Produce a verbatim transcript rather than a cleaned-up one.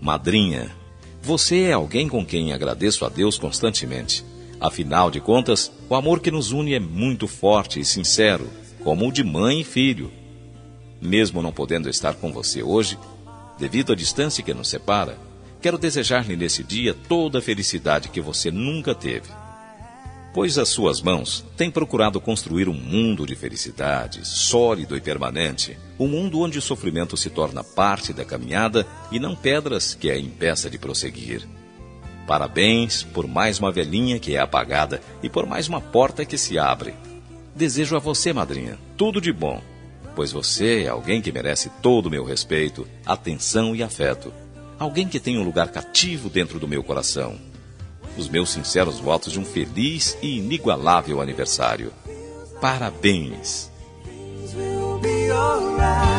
Madrinha, você é alguém com quem agradeço a Deus constantemente. Afinal de contas, o amor que nos une é muito forte e sincero, como o de mãe e filho. Mesmo não podendo estar com você hoje, devido à distância que nos separa, quero desejar-lhe nesse dia toda a felicidade que você nunca teve. Pois as suas mãos têm procurado construir um mundo de felicidade, sólido e permanente, um mundo onde o sofrimento se torna parte da caminhada e não pedras que a impeça de prosseguir. Parabéns por mais uma velhinha que é apagada e por mais uma porta que se abre. Desejo a você, madrinha, tudo de bom, pois você é alguém que merece todo o meu respeito, atenção e afeto. Alguém que tem um lugar cativo dentro do meu coração. Os meus sinceros votos de um feliz e inigualável aniversário. Parabéns!